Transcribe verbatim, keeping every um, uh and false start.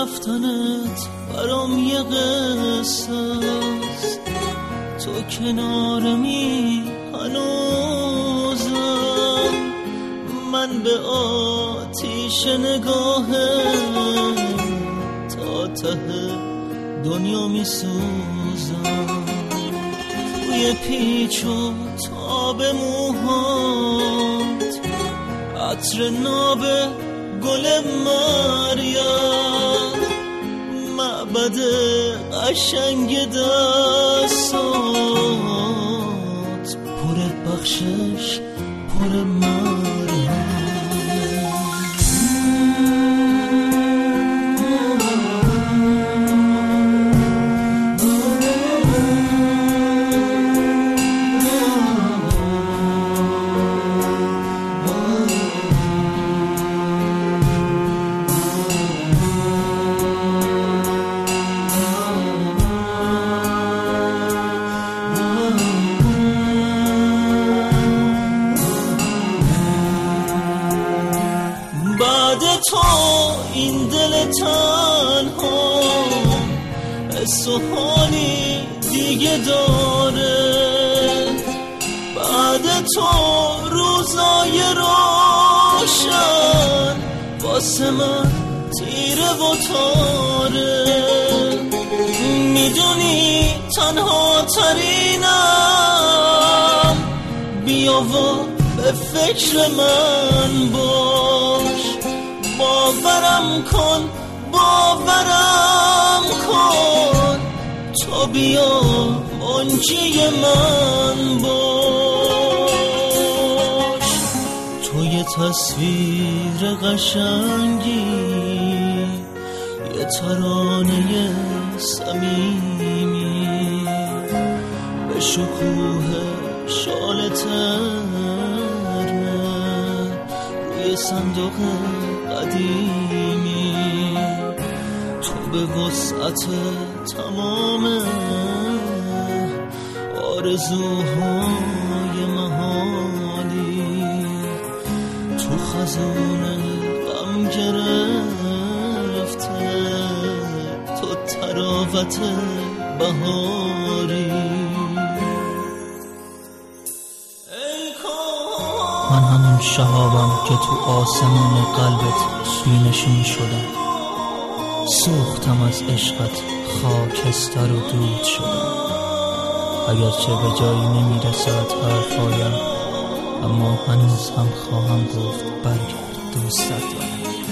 رفتنت برام یه قصه است، تو کنارمی هنوزم، من به آتیش نگاهم تا ته دنیا می سوزم، روی پیچ و تاب موهات عطر ناب گل مریم، معبد قشنگ دستات پر بخشش پر مریم. تو این دل تنها حس و حالی دیگه داره، بعد تو روزای روشن واسه من تیره و تاره، میدونی تنها ترینم، بیا و به فکر من باش، باورم کن باورم کن، تو بیا منجی من باش، تو یه تصویر قشنگی، یه ترانه صمیمی، به شکوه شال ترمه روی صندوق قدیمی، تو به وسعت تمام آرزوهای محالی، تو خزون غم گرفته، تو تراوت بهاری. من همون شهابم که تو آسمون قلبت مینشین شدم، سوختم از عشقت خاکستر و دود شدم، اگرچه به جایی نمیرسد حرفایم، اما هنوز هم خواهم گفت برگرد دوستت دارم.